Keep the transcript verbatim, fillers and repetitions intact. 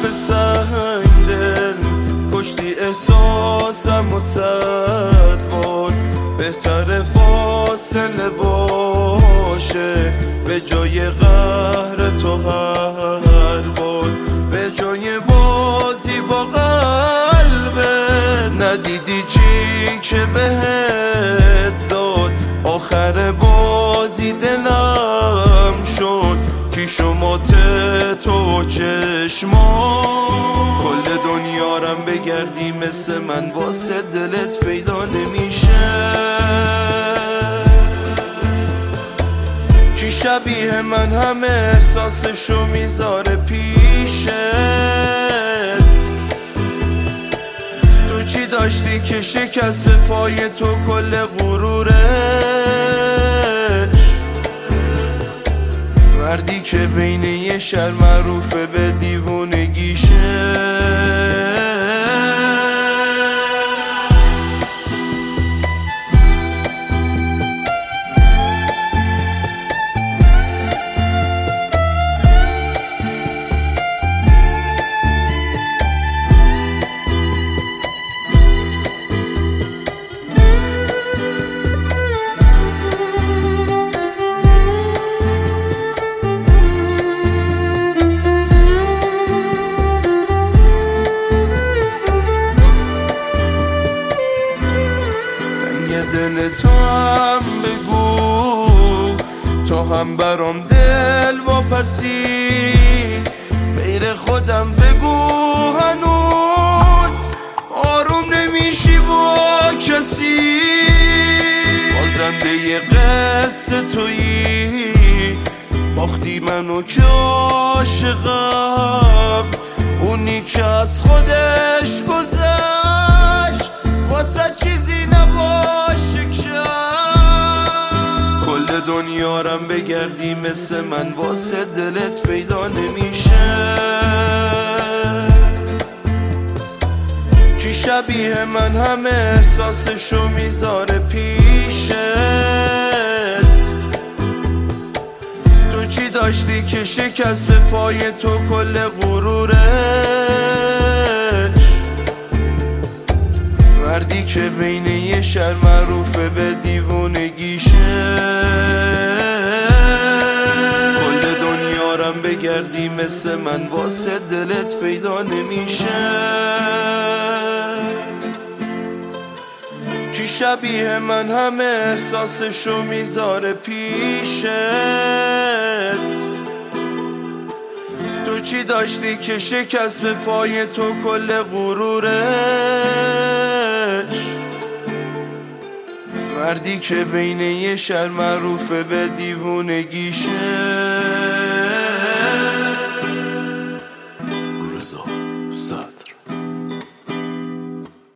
حرف سنگ دل کشتی احساسم و صد بار بهتر فاصله باشه به جای قهر تو هر بار، به جای بازی با قلبه. ندیدی چی که بهت داد آخر بازی دلم شد کی شما تو چشما. کل دنیا رم بگردی مثل من واسه دلت پیدا نمیشه. کی شبیه من همه احساسشو میذاره پیشت؟ تو چی داشتی که شکست به پای تو کل غرورت؟ مردی که بین یه شهر معروفه به دیوونگیشه. دل تو هم بگو تو هم برام دل واپسی، غیر خودم بگو هنوز آروم نمیشی با کسی. بازنده ی قصه تویی باختی منو که عاشقم، اونی که از خودش گذشت واسه چیزی نباشه که کل دنیا رم بگردی مثل من واسه دلت پیدا نمیشه. کی شبیه من همه احساسشو میذاره پیشت؟ تو چی داشتی که شکست به پای تو کل غرورت؟ مردی که بین یه شهر معروفه به دیوونگیشه. کل دنیا رم بگردی مثل من واسه دلت پیدا نمیشه. کی شبیه من همه احساسشو میذاره پیشت؟ تو چی داشتی که شکست به پای تو کل غرورت؟ مردی که بین یه شهر معروفه به دیوونگیشه. رضا صد